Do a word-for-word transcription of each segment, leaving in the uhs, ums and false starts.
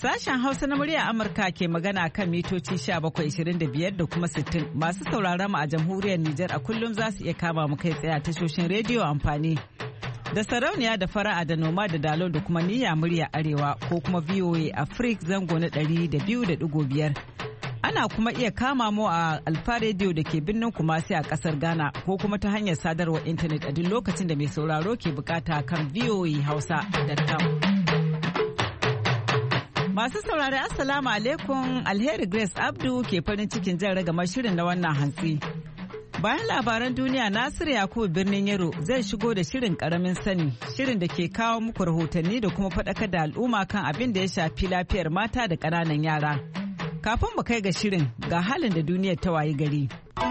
Sashen Hausa na murya Amurka ke magana kan mitoci bakwai ashirin da biyar da kuma sittin. Masu sauraron mu a jamhuriyar Nijar a kullum za su iya kama mu kai tsaye a tashoshin rediyo amfani da sarauniya da fara'a da noma da dalo da kuma niyya murya arewa ko kuma V O A Africa zango na ɗari da biyu da ɗigo biyar. Ana kuma iya kama mu a Alfa Radio da ke birnin Kumasi a kasar Ghana ko kuma ta hanyar sadarwar intanet a duk lokacin da mai sauraro ke bukata kan v o a hausa dot com. Masu saurari Assalamu alaikum, Alheri Grace Abdu ke farin cikin jan ragamar shirin na wannan hantsi. Bayan labaran duniya, Nasiru Yakubu birnin Yaro zai shigo da shirin karamin sani, shirin da ke kawo muku rahotanni da kuma faɗakar da al'umma kan abin da ya shafi lafiyar mata da ƙananan yara. Kafin mu kai ga shirin, ga halin da duniyar ta wayi gari.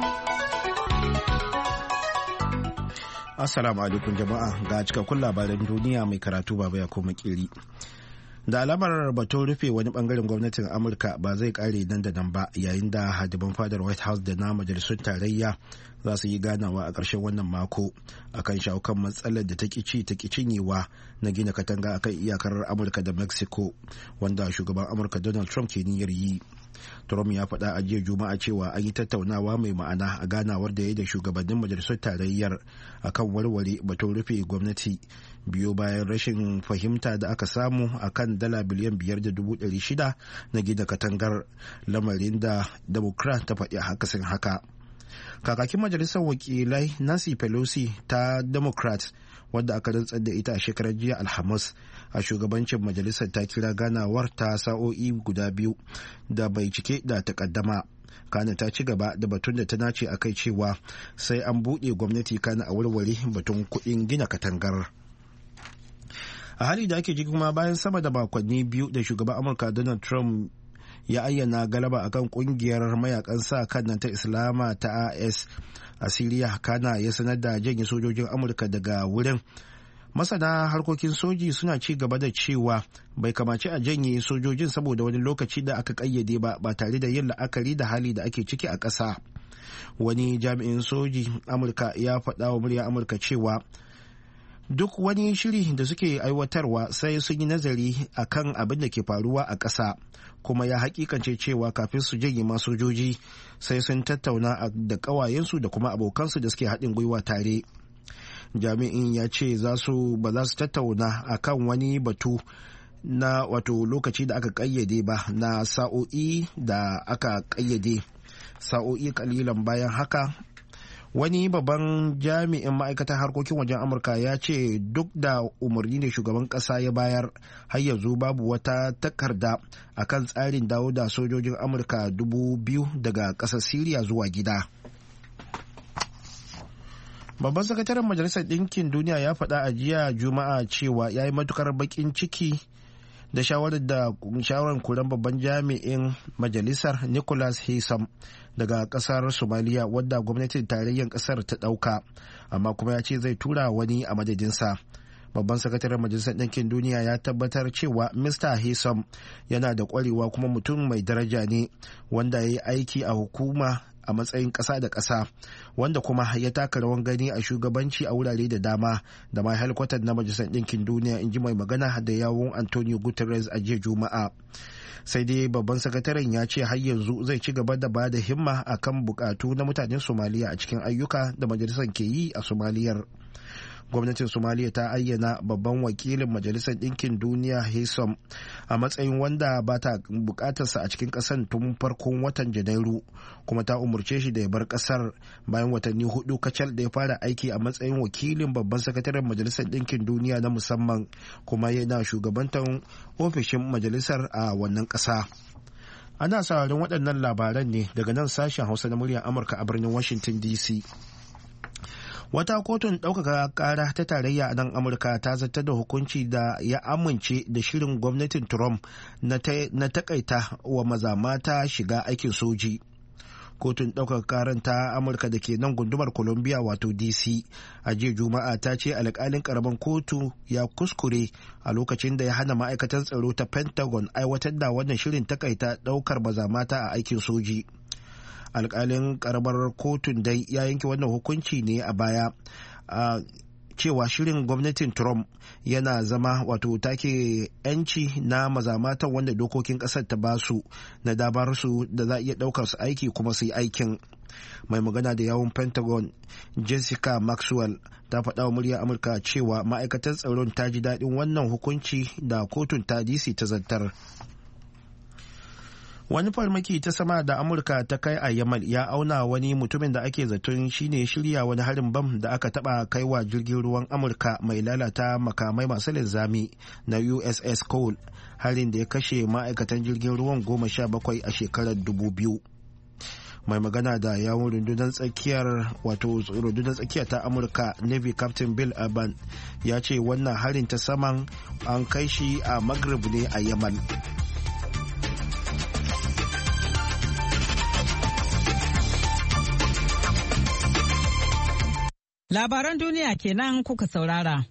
Assalamu alaikum jama'a, ga cikakkun labaran duniya mai karatu baba ya koma kiri. Da alamar batun rufe wani bangaren gwamnatin Amurka ba zai kare nan da nan ba, yayin da hadiman fadar White House da na majalisun tarayya za su yi ganawa a ƙarshen wannan mako akan shawo kan matsalar da ta ci ta cinyewa na gina katanga akan iyakar Amurka da Mexico, wanda shugaban Amurka Donald Trump ke niyyar yi. Trump ya faɗa a jiya Juma'a cewa an yi tattaunawa mai ma'ana a ganawar da ya da shugabannin majalisar tarayyar akan warware batun rufe gwamnati biyo bayan rashin fahimta da aka samu akan dala biliyan biyar da dubu ɗari shida na gina katangar, lamarin da Democrat ta faɗi akasin haka. Kakakin majalisar wakilai Nancy Pelosi ta Democrat, wadda aka rantsar da ita a shekarar jiya Alhamis a shugabancin majalisar, ta kira ganawar ta sa'o'i guda biyu da bai cike da takaddama. Kana ta ci gaba da batun da ta nace a kai cewa sai an buɗe gwamnati kana a warware batun kuɗin gina katangar. A hali da ake ji kuma bayan sama da makonni biyu da shugaban Amurka Donald Trump ya ayyana galaba akan kungiyar mayakan sa kan nan ta Islama ta I S a Siriya, kana ya sanar da janye sojojin Amurka daga wurin. Masana harkokin soji suna ci gaba da cewa bai kamaci a janye sojojin saboda wani lokaci da aka kayyade ba ba tare da yin la'akari da hali da ake ciki a ƙasa. Wani jami'in soji Amurka ya faɗa wa murya Amurka cewa duk wani shiri da suke aiwatarwa sai sun yi nazari a kan abin da ke faruwa a ƙasa, kuma ya hakikance cewa kafin su janye ma sojoji sai sun tattauna da ƙawayensu da kuma abokansu da suke haɗin gwiwa tare. Jami'in ya ce ba za su tattauna a kan wani batu na wato lokaci da aka ƙayyade ba na sa'o'i da aka ƙayyade. Sa'o'i kalilan bayan haka, wani babban jami'in ma'aikatar harkokin wajen Amurka ya ce duk da umarni da shugaban ƙasa ya bayar, har yanzu babu wata takarda akan tsarin dawo da sojojin Amurka dubu biyu daga ƙasar Siriya zuwa gida. Babban sakataren Majalisar Ɗinkin Duniya ya faɗa a jiya Juma'a cewa ya yi matukar baƙin ciki da shawarar da shawarar kuren babban jami'in majalisar Nicholas Haysom daga kasar Somalia, wadda gwamnatin tarayyar kasar ta dauka, amma kuma ya ce zai tura wani a madadinsa. Babban sakataren majalisar ɗinkin duniya ya tabbatar cewa Mister Haysom yana da kwarewa kuma mutum mai daraja ne, wanda ya yi aiki a hukuma a matsayin ƙasa da ƙasa, wanda kuma ya taka rawan gani a shugabanci a wurare da dama da ma helikwatar na majalisar ɗinkin duniya, in ji mai magana da yawun Antonio Guterres a jiya Juma'a. Sai dai babban sakataren ya ce har yanzu zai ci gaba da ba da himma akan bukatu na mutanen Somaliya a cikin ayyuka da majalisar ke yi a Somaliyar. Gwamnatin Somaliya ta ayyana babban wakilin Majalisar Ɗinkin Duniya Haysom a matsayin wanda ba ta bukatarsa a cikin ƙasar tun farkon watan Janairu, kuma ta umurce shi da ya bar ƙasar bayan watanni hudu kacal da ya fara aiki a matsayin wakilin babban sakataren Majalisar Ɗinkin Duniya na musamman, kuma yana shugabantar ofishin majalisar a wannan ƙasa. Ana sauraron waɗannan labaran ne daga nan sashen Hausa na muryar Amurka a birnin Washington D C. Wata kotun ɗaukaka ƙara ta tarayya a nan Amurka ta zartar da hukunci da ya amince da shirin gwamnatin Trump na takaita wa maza mata shiga aikin soji. Kotun ɗaukaka ƙaran ta Amurka da ke nan gundumar Columbia wato D C a jiya Juma'a ta ce alƙalin ƙaramin kotu ya kuskure a lokacin da ya hana ma'aikatan tsaro ta Pentagon aiwatar da wannan shirin takaita ɗaukar maza mata a aikin soji. Alƙalin karamar kotun dai ya yanke wannan hukunci ne a baya a cewa shirin gwamnatin Trump yana zama wato take 'yanci na mazamatan wanda dokokin ƙasar ta basu na dabar su da za a iya ɗaukar su aiki kuma su yi aikin. Mai magana da yawun Pentagon Jessica Maxwell ta faɗa wa muryar Amurka cewa ma'aikatar tsaron ta ji daɗin wannan hukunci da kotun ta D C ta zartar. Wani farmaki ta sama da Amurka ta kai a Yamal ya auna wani mutumin da ake zaton shine shirya wani harin bam da aka taba kaiwa jirgin ruwan Amurka mai lalata makamai masu linzami na U S S Cole, harin da ya kashe ma'aikatan jirgin ruwan goma sha bakwai a shekarar dubu biyu. Mai magana da yawon rundunar tsakiyar wato rundunar tsakiya ta Amurka Navy Captain Bill Urban ya ce wannan harin ta saman an kai shi a Maghrib ne a Yamal. Labaran duniya kenan kuka saurara.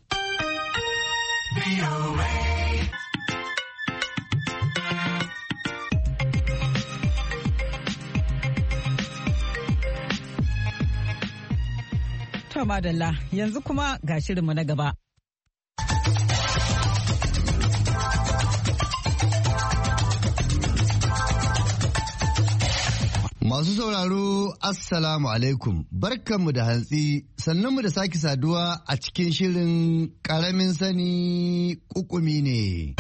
To madalla, yanzu kuma ga shirinmu na gaba. Masu sauraro, Assalamu alaikum, barkanmu da hantsi, sannanmu da sake saduwa a cikin shirin ƙaramin sani ƙuƙumi ne.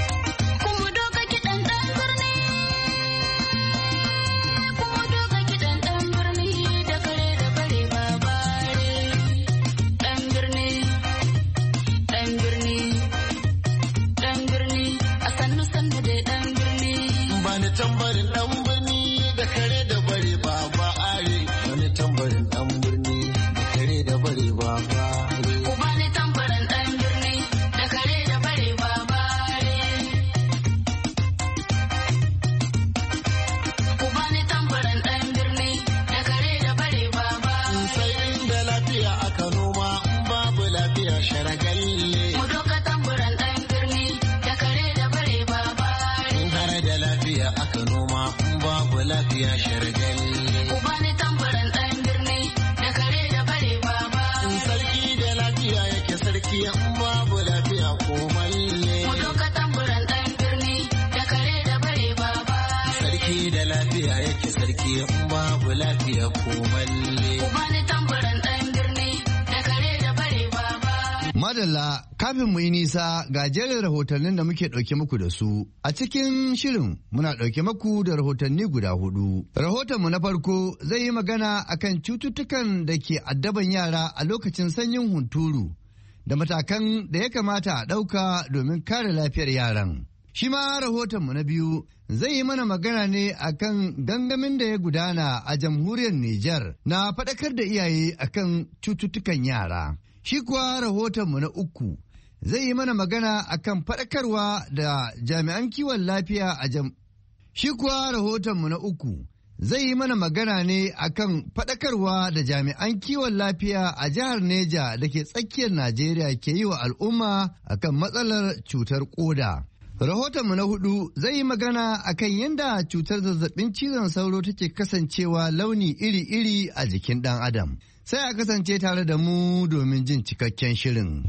Madalla, kafin mu yi nisa ga jerin rahotannin da muke ɗauke muku da su. A cikin shirin muna ɗauke muku da rahotanni guda hudu. Rahotonmu na farko zai yi magana akan cututtukan da ke addaban yara a lokacin sanyin hunturu da matakan da ya kamata a ɗauka domin kare lafiyar yaran. Shi ma rahotonmu na biyu zai yi mana magana ne akan gangamin da ya gudana a jamhuriyar Nijar na faɗakar da iyaye akan cututtukan yara. Shi kuwa rahotonmu na uku zai yi mana magana akan faɗakarwa da jami'an kiwon lafiya a jam... Shi kuwa rahotonmu na uku zai yi mana magana ne akan faɗakarwa da jami'an kiwon lafiya a jihar Neja da ke tsakiyar Najeriya ke yi wa al'umma akan matsalar cutar ƙoda. Rahotonmu na hudu zai yi magana akan yadda cutar zazzabin cizon sauro take kasancewa launi iri-iri a jikin ɗan adam. Sai a kasance tare da mu domin jin cikakken shirin.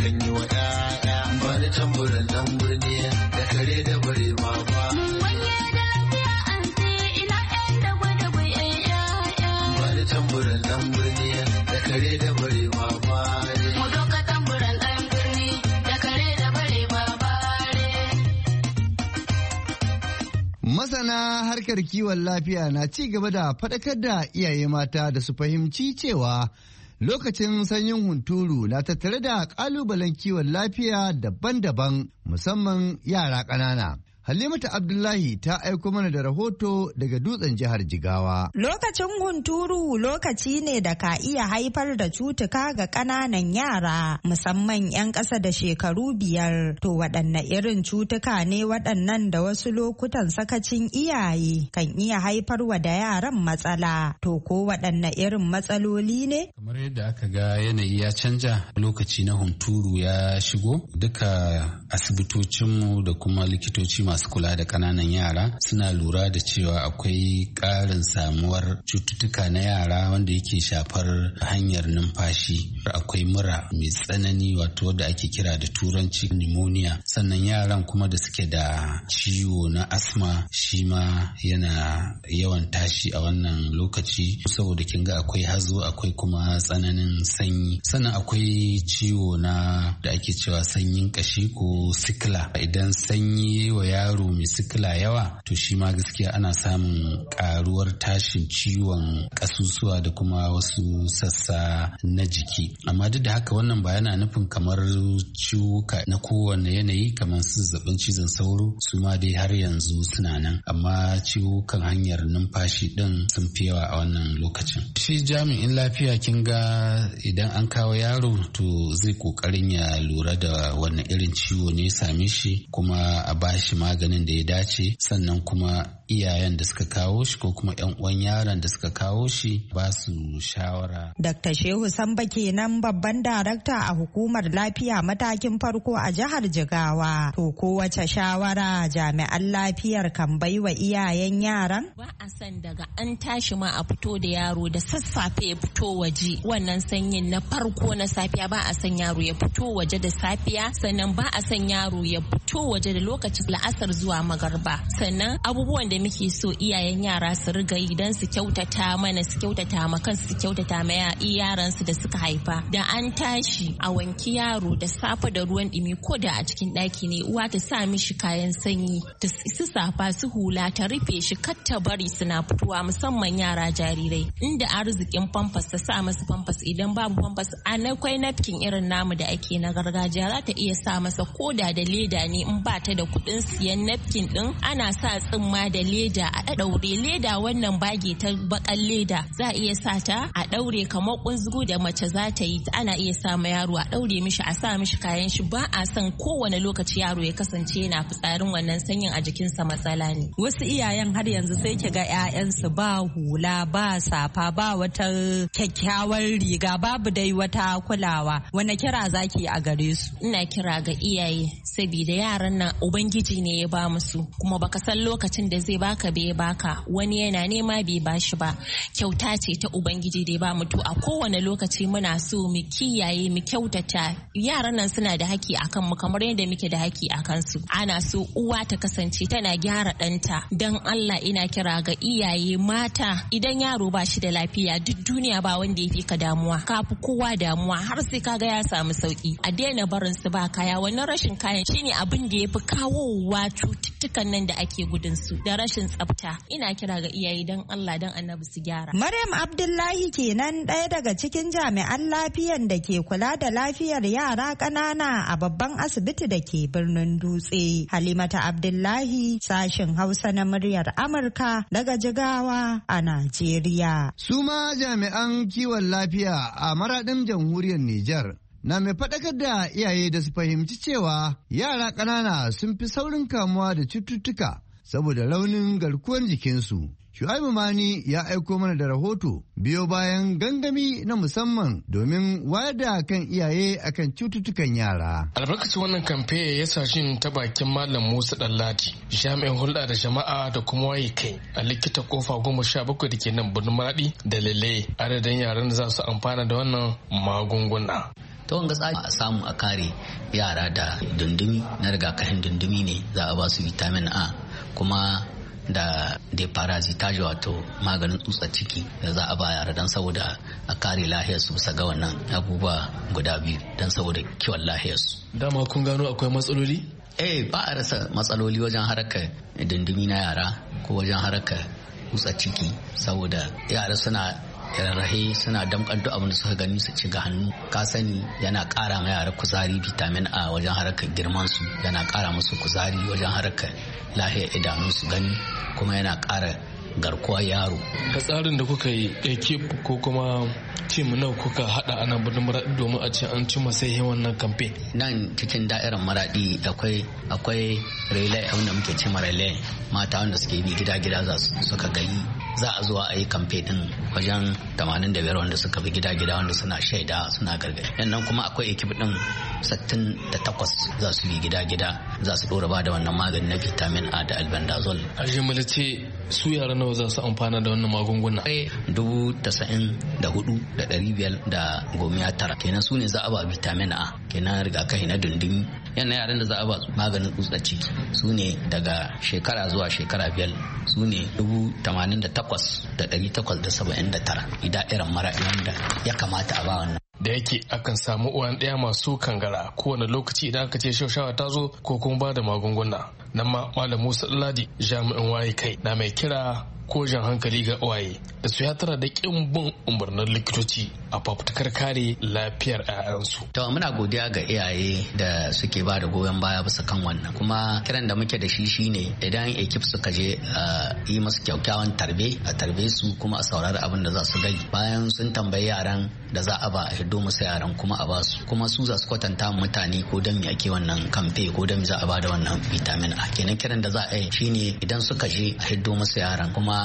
kan yi wa ƴaƴa ba da tamburan nan birni da kare da bare ma ba. Wanye da lafiya an ce ina ƴan da gwada bai ƴaƴa ba da tamburan nan birni da kare da bare ma ba. Mu doka tamburan nan birni da kare da bare ma ba. Masana harkar kiwon lafiya na ci gaba da faɗakar da iyaye mata da su fahimci cewa lokacin sanyin hunturu na tattare da ƙalubalen kiwon lafiya daban-daban musamman yara ƙanana. Halimatu Abdullahi ta aiko mana da rahoto daga dutsen jihar Jigawa. Lokacin hunturu lokaci ne da ka iya haifar da cutuka ga ƙananan yara musamman 'yan ƙasa da shekaru biyar. To waɗanne irin cutuka ne waɗannan da wasu lokutan sakacin iyaye kan iya haifarwa da yaran matsala. To ko waɗanne irin matsaloli ne? Kamar yadda aka ga yanayi ya canja lokaci na hunturu ya shigo duka asibitocinmu da kuma likitoci masu kula da ƙananan yara suna lura da cewa akwai ƙarin samuwar cututtuka na yara wanda yake shafar hanyar numfashi. Akwai mura mai tsanani wato wadda ake kira da turanci pneumonia, sannan yaran kuma da suke da ciwo na asma shi ma yana yawan tashi a wannan lokaci saboda kin ga akwai hazo akwai kuma tsananin sanyi, sannan akwai ciwo na da ake cewa sanyin kashi ko sikila. Idan sanyi wa yaro mai sikila yawa to shi ma gaskiya ana samun karuwar tashin ciwon kasusuwa da kuma wasu sassa na jiki. Amma duk da haka wannan ba yana nufin kamar ciwuka na kowane yanayi kamar su zazzabin cizon sauro su ma dai har yanzu suna nan, amma ciwukan hanyar numfashi din sun fi yawa a wannan lokacin. Shi jami'in lafiya kin ga idan an kawo yaro to zai kokarin ya lura da wannan irin ciwo ne ya same shi kuma a bashi maganin da ya dace, sannan kuma iyayen da suka kawo shi ko kuma yan uwan yaron da suka kawo shi ba su shawara. Dakta Shehu Samba kenan babban darakta a hukumar lafiya matakin farko a jihar Jigawa. To kowace shawara jami'an lafiyar kan baiwa iyayen yaran? Ba a san daga an tashi ma a fito da yaro da sassafe ya fito waje. Wannan sanyin na farko na safiya ba a san yaro ya fito waje da safiya, sannan ba a san yaro ya fito waje da lokacin la'asar zuwa magarba. Sannan abubuwan da muke so iyayen yara su riga idan su kyautata mana su kyautata ma kansu su kyautata ma yaran su da suka haifa. Da an tashi a wanki yaro da safe da ruwan dumi ko da a cikin daki ne, uwa ta sa mishi kayan sanyi ta su safa su hula ta rufe shi kar ta bari suna fitowa musamman yara jarirai. Inda arzikin pampers ta sa masa pampers, idan babu pampers akwai napkin irin namu da ake na gargajiya za ta iya sa masa koda da leda ne in ba ta da kuɗin siyan napkin din ana sa tsimma da leda a daure leda. Wannan bage ta bakan leda za a iya sa ta a daure kamar kunzugu da mace za ta yi, ana iya sa ma yaro a daure mishi a sa mishi kayan shi. Ba a san kowane lokaci yaro ya kasance yana fitsarin wannan sanyin a jikinsa, matsala ne. Wasu iyayen har yanzu sai ki ga 'ya'yansu ba hula ba safa ba wata kyakkyawar riga babu dai wata kulawa. Wane kira zaki a gare su? Ina kira ga iyaye saboda yaran nan ubangiji ne ya ba musu, kuma baka san lokacin da zai baka bai baka, wani yana nema bai bashi ba. Kyauta ce ta ubangiji da ya ba mu, to a kowane lokaci muna so mu kiyaye mu kyautata. Yaran nan suna da haƙƙi akan mu kamar yadda muke da haƙƙi akan su. Ana so uwa ta kasance tana gyara ɗanta. Dan Allah ina kira ga iyaye mata, idan yaro ba shi da lafiya duk duniya ba wanda ya fi ka damuwa, ka fi kowa damuwa har sai kaga ya samu sauki. A daina barin su ba kaya, wannan rashin kayan shine abin da ya fi kawowa cututtukan nan da ake gudun su da rashin tsafta. Ina kira ga iyaye dan Allah dan Annabi su gyara. Maryam Abdullahi kenan ɗaya daga cikin jami'an lafiyan da ke kula da lafiyar yara ƙanana a babban asibiti da ke birnin Dutse. Halimata Abdullahi, sashin Hausa na muryar Amurka daga Jigawa a Najeriya. Su ma jami'an kiwon lafiya a maraɗin jamhuriyar Nijar na mai faɗakar da iyaye da su fahimci cewa yara ƙanana sun fi saurin kamuwa da cututtuka saboda raunin garkuwar jikinsu. Shu'aibu Mani ya aiko mana da rahoto biyo bayan gangami na musamman domin wayar da kan iyaye akan cututtukan yara. Albarkacin wannan kamfe ya sa shin ta bakin Malam Musa Ɗanladi, jami'in hulɗa da jama'a da kuma waye kai a likita kofa goma sha bakwai da ke nan birnin Maraɗi da Lele, adadin yaran da za su amfana da wannan magunguna. to wanga tsari a samu a kare yara da dundumi na rigakafin dundumi ne za a ba su vitamin A kuma da deparasitage wato maganin tsutsa ciki da za a ba yara don saboda a kare lahiyarsu bisa ga wannan abubuwa guda biyu don saboda kiwon lahiyarsu. Dama kun gano akwai matsaloli? Eh ba a rasa matsaloli wajen harkar dundumi na yara ko wajen harkar tsutsa ciki saboda yara suna rarrahe suna damkar duk abin da suka gani su ci ga hannu. Ka sani yana ƙara ma yara kuzari vitamin A wajen harkar girman su, yana ƙara musu kuzari wajen harkar lahiyar idanun su gani, kuma yana ƙara garkuwar yaro. Ka tsarin da kuka yi ekip ko kuma tim nawa kuka hada a nan birnin Maradi domin a ce an cimma sai wannan campaign? Nan cikin da'irar Maradi akwai akwai relay wanda muke cewa relay mata wanda suke bi gida gida za su suka gani za a zuwa a yi campaign din wajen tamanin da biyar wanda suka bi gida gida wanda suna shaida suna gargadi. Yannan kuma akwai ekip din sittin da takwas za su bi gida gida za su dora ba da wannan magani na vitamin A da albendazole. A jimilce su yaran nawa za su amfana da wannan magunguna? Dubu tasa'in da hudu da ɗari biyar da gomiya tara kenan su ne za a ba vitamin A kenan rigakafi na dundumi. Yana yaran da za a ba maganin tsutsa ciki su ne daga shekara zuwa shekara biyar su ne dubu tamanin da takwas da ɗari takwas da saba'in da tara idan irin mara wanda ya kamata a ba wannan. Da yake akan samu uwan ɗaya masu kangara kowane lokaci idan aka ce shaushawa ta zo ko kuma ba da magunguna. Nan ma Malam Musa Ladi jami'in waye kai na mai kira ko jan hankali ga uwaye da su ya tara da kin bin umarnin likitoci a fafutukar kare lafiyar 'ya'yansu. To muna godiya ga iyaye da suke ba da goyon baya bisa kan wannan, kuma kiran da muke da shi shine idan ekip suka je yi masu kyakkyawan tarbe a tarbe su kuma a saurari abin da za su gai bayan sun tambayi yaran da za a ba a hiddo musu yaran kuma a basu kuma su za su kwatanta mutane ko dan me ake wannan kamfe ko dan za a ba da wannan vitamin A. Kenan kiran da za a yi shine idan suka je a hiddo musu yaran kuma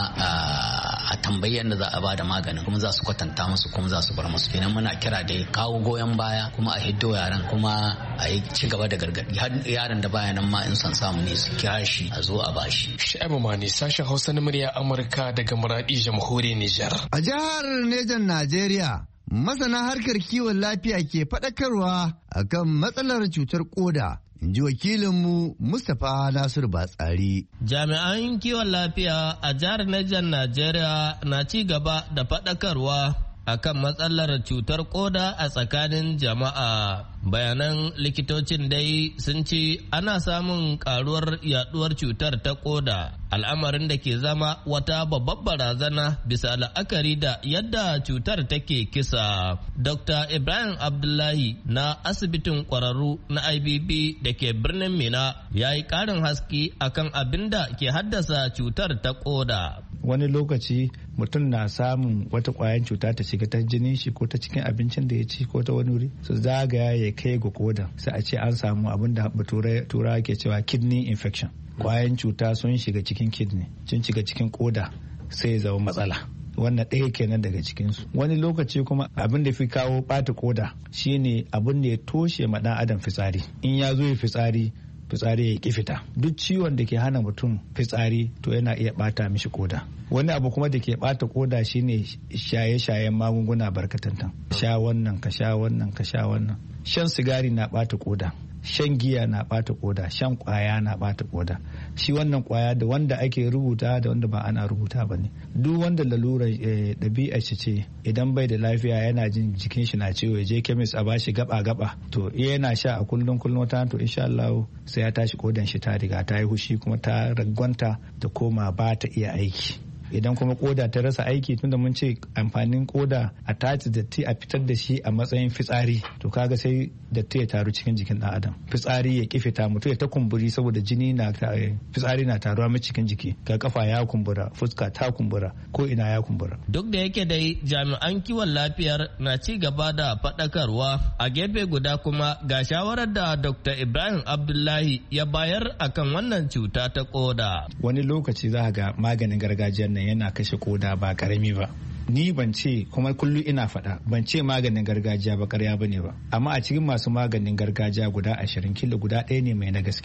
a tambayi yadda za a ba da maganin kuma za su kwatanta musu kuma za su bar musu. Kenan muna kira da kawo goyon baya kuma a hiddo yaran kuma a yi ci gaba da gargadi har yaran da baya nan ma in san samu ne su kira shi a zo a bashi. Sha'ibu Mani sashen Hausa na murya Amurka daga Maradi jamhuriyar Nijar. A jihar Nejan Najeriya masana harkar kiwon lafiya ke faɗakarwa akan matsalar cutar koda. In ji wakilinmu Mustapha Nasiru Batsari. Jami'an kiwon lafiya a jihar Nijar Najeriya na ci gaba da faɗakarwa akan matsalar cutar koda a tsakanin jama'a. Bayanan likitocin dai sun ce ana samun karuwar yaduwar cutar ta koda, al'amarin da ke zama wata babbar barazana bisa la'akari da yadda cutar take kisa. Dokta Ibrahim Abdullahi na asibitin kwararru na I B B da ke birnin Mina ya yi karin haske akan abin da ke haddasa cutar ta koda. Wani lokaci mutum na samun wata kwayan cuta ta shiga ta jinin shi ko ta cikin abincin da ya ci ko ta wani wuri su zagaya ya kai ga koda, sai a ce an samu abin da turawa ke cewa kidney infection. Kwayan cuta sun shiga cikin kidney, sun shiga cikin koda sai ya zama matsala. Wannan ɗaya kenan daga cikinsu. Wani lokaci kuma abin da fi kawo ɓata koda shine abin da ya toshe ma ɗan adam fitsari. In ya zo ya fitsari fitsari ya ki fita. Duk ciwon da ke hana mutum fitsari to yana iya bata mishi koda. Wani abu kuma da ke bata koda shine shaye-shayen magunguna barkatantan. Sha wannan ka sha wannan ka sha wannan. Shan sigari na bata koda. Shan giya na bata koda, shan kwaya na bata koda. Shi wannan kwaya da wanda ake rubuta da wanda ba ana rubuta ba ne. Duk wanda lalurar ɗabi'a shi ce idan bai da lafiya yana jin jikin shi na ciwo, je kemis a bashi gaba gaba to yana sha a kullum kullum wata to insha Allah sai ya tashi kodan shi ta riga ta yi hushi kuma ta ragwanta ta koma ba ta iya aiki. Idan kuma koda ta rasa aiki, tunda mun ce amfanin koda a tace datti a fitar da shi a matsayin fitsari, to kaga sai datti ya taru cikin jikin dan adam, fitsari ya ki fita, mutum ya ta kumburi saboda jini na fitsari na taruwa mai cikin jiki, ga kafa ya kumbura, fuska ta kumbura, ko ina ya kumbura. Duk da yake dai jami'an kiwon lafiyar na ci gaba da faɗakarwa, a gefe guda kuma ga shawarar da Dokta Ibrahim Abdullahi ya bayar akan wannan cuta ta koda. Wani lokaci za ga maganin gargajiyar nan yana kashe koda ba karami ba. Ni ban ce, kuma kullum ina faɗa, ban ce maganin gargajiya ba karya bane ba, amma a cikin masu maganin gargajiya guda ashirin kilo guda ɗaya ne mai na gaskiya.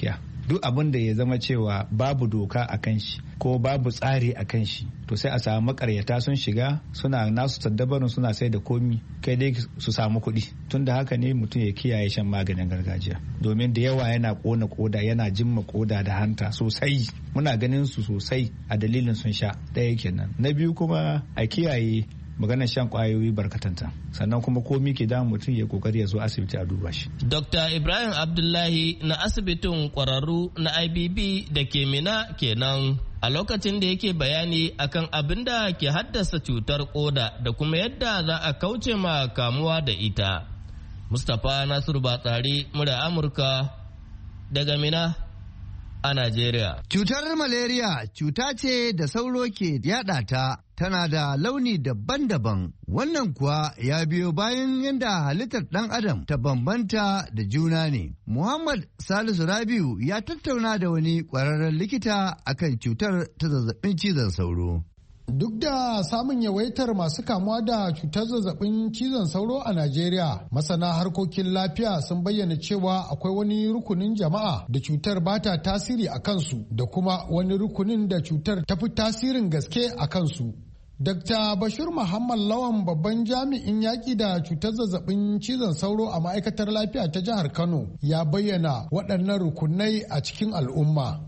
duk abin da ya zama cewa babu doka a kan shi ko babu tsari a kan shi to sai a samu makaryata sun shiga suna nasu taddabarin suna sai da komi kai dai su samu kuɗi tun da haka ne mutum ya kiyaye shan maganin gargajiya domin da yawa yana kona koda yana jimma koda da hanta sosai muna ganin su sosai a dalilin sun sha ɗaya kenan na biyu kuma a kiyaye maganar shan kwayoyi barkatanta sannan kuma komi ke da mutum ya kokari ya zo asibiti a duba shi. Dokta Ibrahim Abdullahi na asibitin kwararru na I B B da ke Mina kenan a lokacin da yake bayani akan abin da ke haddasa cutar koda da kuma yadda za a kauce ma kamuwa da ita. Mustapha Nasiru Batsari murya Amurka daga Mina a Najeriya. Cutar malaria cuta ce da sauro ke yada ta tana da launi daban-daban. Wannan kuwa ya biyo bayan yadda halittar ɗan adam ta bambanta da juna ne. Muhammad Salisu Rabiu ya tattauna da wani ƙwararren likita akan cutar ta zazzabin cizon sauro. Duk da samun yawaitar masu kamuwa da cutar zazzabin cizon sauro a Najeriya, masana harkokin lafiya sun bayyana cewa akwai wani rukunin jama'a da cutar ba ta tasiri a kansu da kuma wani rukunin da cutar ta fi tasirin gaske a kansu. Dokta Bashir Muhammad Lawan babban jami'in yaƙi da cutar zazzabin cizon sauro a ma'aikatar lafiya ta jihar Kano ya bayyana waɗannan rukunai a cikin al'umma.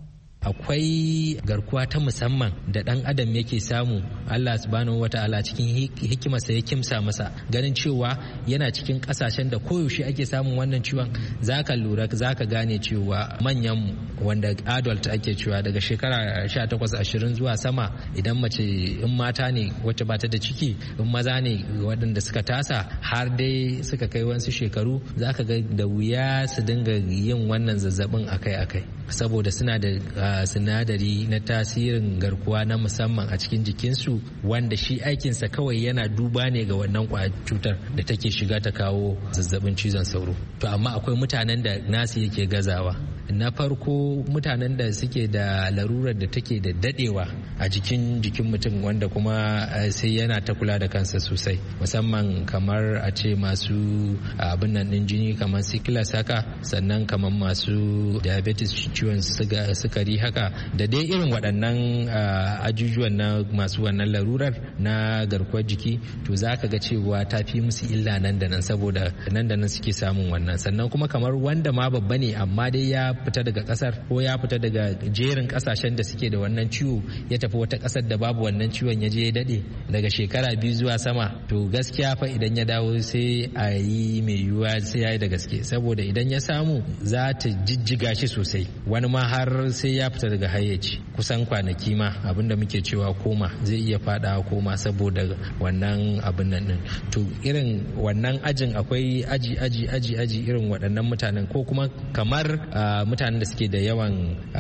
Akwai garkuwa ta musamman da ɗan adam yake samu Allah subhanahu wata'ala cikin hikimarsa ya kimsa masa ganin cewa yana cikin ƙasashen da koyaushe ake samun wannan ciwon zaka lura zaka gane cewa manyan wanda adult ake cewa daga shekara sha takwas ashirin zuwa sama idan mace in mata ne wacce bata da ciki in maza ne waɗanda suka tasa har dai suka kai wasu shekaru zaka ga da wuya su dinga yin wannan zazzabin akai-akai saboda suna da sinadari na tasirin garkuwa na musamman a cikin jikinsu wanda shi aikinsa kawai yana duba ne ga wannan kwayar cutar da take shiga ta kawo zazzabin cizon sauro. To amma akwai mutanen da nasu yake gazawa. Na farko mutanen da suke da larurar da take da dadewa a jikin jikin mutum wanda kuma sai yana ta kula da kansa sosai musamman kamar a ce masu abin nan din jini kamar sickle haka sannan kamar masu diabetes ciwon sukari haka da dai irin waɗannan ajujuwan na masu wannan larurar na garkuwar jiki to za ka ga cewa ta fi musu illa nan da nan saboda nan da nan suke samun wannan sannan kuma kamar wanda ma babba ne amma dai ya fita daga kasar ko ya fita daga jerin kasashen da suke da wannan ciwo ya tafi wata kasar da babu wannan ciwon ya je ya dade daga shekara biyu zuwa sama to gaskiya fa idan ya dawo sai a yi mai yiwuwa sai ya yi da gaske saboda idan ya samu za ta jijjiga shi sosai wani ma har sai ya fita daga hayyaci kusan kwanaki ma abinda muke cewa koma zai iya fada koma saboda wannan abin nan din to irin wannan ajin akwai aji aji aji aji irin waɗannan mutanen ko kuma kamar mutanen da suke da yawan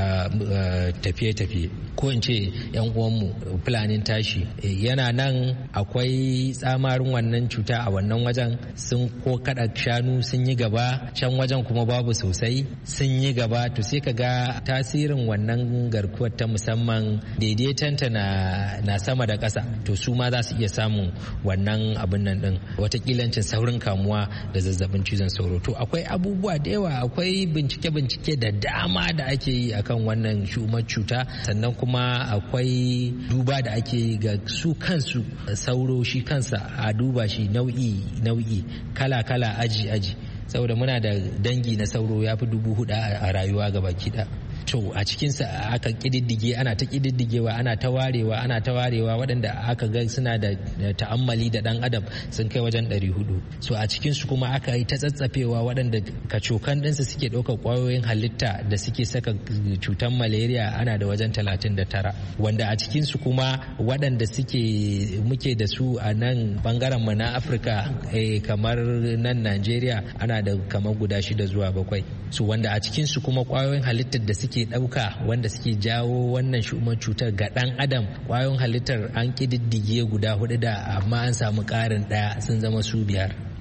tafiye-tafiye ko in ce yan uwanmu fulanin tashi yana nan akwai tsamarin wannan cuta a wannan wajen sun ko kada shanu sun yi gaba can wajen kuma babu sosai sun yi gaba to sai ka ga tasirin wannan garkuwar ta musamman daidaitanta na, na sama da ƙasa to su ma za su iya samun wannan abin nan din watakilancin saurin kamuwa da zazzabin cizon sauro to akwai abubuwa da yawa akwai bincike-bincike da dama da ake yi akan wannan shumar cuta sannan kuma akwai duba da ake yi ga su kansu sauro shi kansa a duba shi nau'i nau'i kala-kala aji-aji saboda muna da dangi na sauro ya fi dubu hudu a rayuwa gaba kiɗa to a cikinsa aka kididdige ana ta kididdigewa ana ta warewa ana ta warewa waɗanda aka ga suna da ta'ammali da ɗan adam sun kai wajen ɗari hudu so a cikinsu kuma aka yi ta tsatsafewa waɗanda kacokan ɗinsu suke ɗaukar ƙwayoyin halitta da suke saka cutar malaria ana da wajen talatin da tara wanda a cikinsu kuma waɗanda suke muke da su a nan ɓangaren mu na afirka kamar nan najeriya ana da kamar guda shida zuwa bakwai so wanda a cikinsu kuma ƙwayoyin halittar da suke ke ɗauka wanda suke jawo wannan shumar cutar ga ɗan adam ƙwayoyin halittar an ƙididdige guda hudu da amma an samu ƙarin ɗaya sun zama su biyar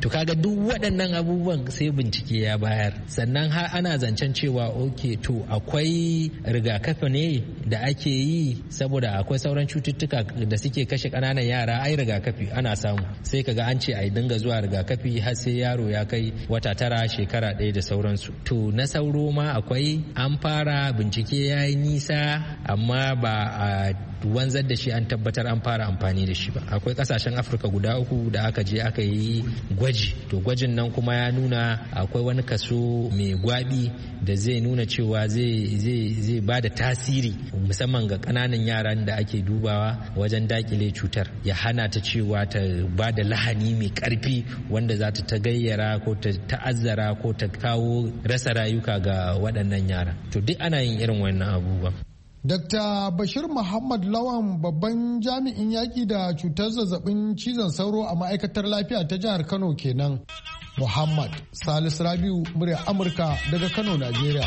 to kaga duk waɗannan abubuwan sai bincike ya bayar. Sannan har ana zancen cewa ok to akwai rigakafi ne da ake yi saboda akwai sauran cututtuka da suke kashe ƙananan yara, ai rigakafi ana samu, sai kaga an ce a dinga zuwa rigakafi har sai yaro ya kai wata tara shekara ɗaya da sauransu. To na sauro ma akwai, an fara bincike ya yi nisa amma ba a wanzar da shi an tabbatar an fara amfani da shi ba. Akwai kasashen Afirka guda uku da aka je aka yi gwaji, to gwajin nan kuma ya nuna akwai wani kaso mai gwabi da zai nuna cewa zai ba da tasiri musamman ga ƙananan yaran da ake dubawa wajen dakile cutar, ya hana ta cewa ta ba da lahani mai ƙarfi wanda za ta gayyara ko ta ta'azzara ko ta kawo rasa rayuka ga waɗannan yara. To duk ana yin irin wannan abubuwan. Dokta Bashir Muhammad Lawan babban jami'in yaƙi da cutar zazzabin cizon sauro a ma'aikatar lafiya ta jihar Kano kenan. Muhammad Salisu Rabiu murya Amurka daga Kano, Najeriya.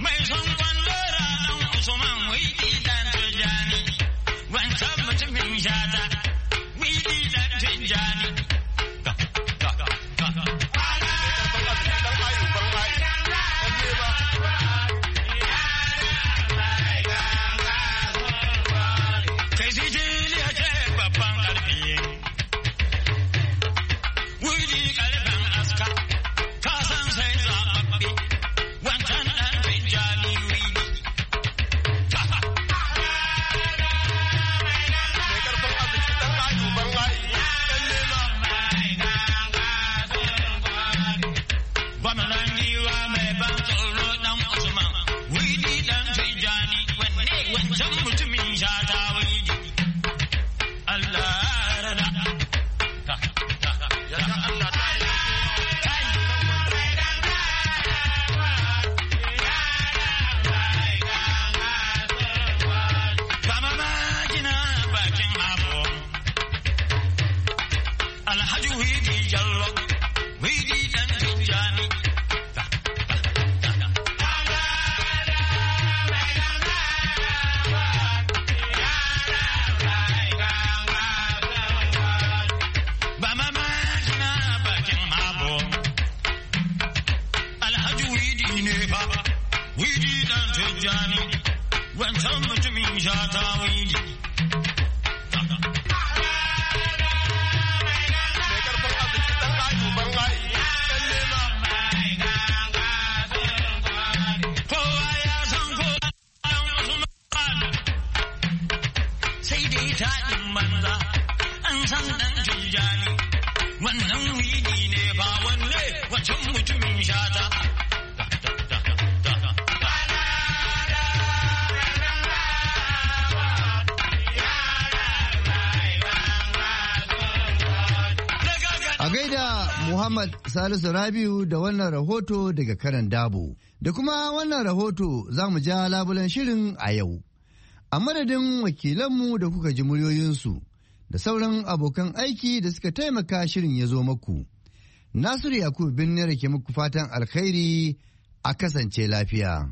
Muhammad Salisu Rabiu da wannan rahoto daga karan Dabo. Da kuma wannan rahoto za mu ja labulen shirin a yau. A madadin wakilanmu da kuka ji muryoyinsu da sauran abokan aiki da suka taimaka shirin ya zo maku. Nasiru Yakubu Binne ke muku fatan alkhairi a kasance lafiya.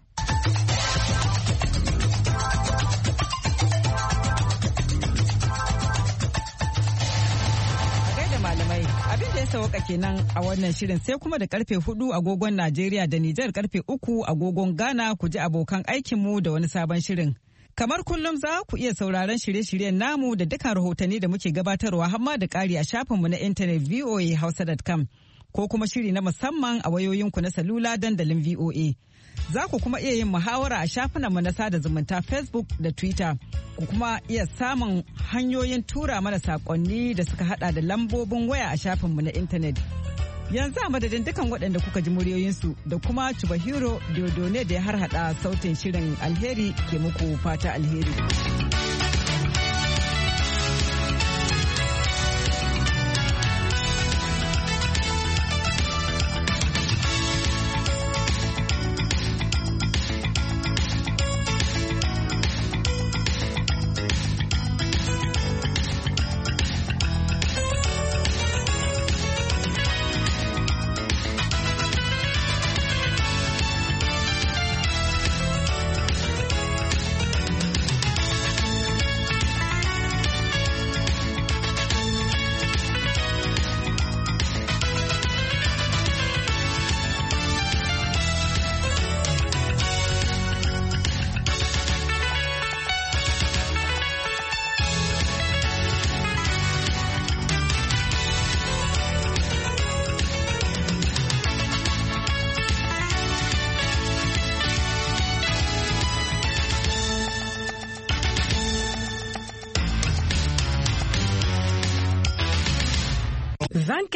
Abin da ya sauka kenan a wannan shirin sai kuma da karfe hudu agogon Najeriya da Nijar karfe uku agogon Ghana ku ji abokan aikinmu da wani sabon shirin. Kamar kullum za ku iya sauraron shirye-shiryen namu da dukkan rahotanni da muke gabatarwa hamma da ƙari a shafinmu na intanet v o a hausa dot com ko kuma shiri na musamman a wayoyinku na salula dandalin V O A. Za ku kuma iya yin muhawara a shafinanmu na sada zumunta Facebook da Twitter. Ku kuma iya samun hanyoyin tura mana saƙonni da suka hada da lambobin waya a shafinmu na intanet. Yanzu a madadin dukan waɗanda kuka ji muryoyinsu da kuma Chubahiro Diodone da ya harhaɗa sautin shirin alheri ke muku fata alheri.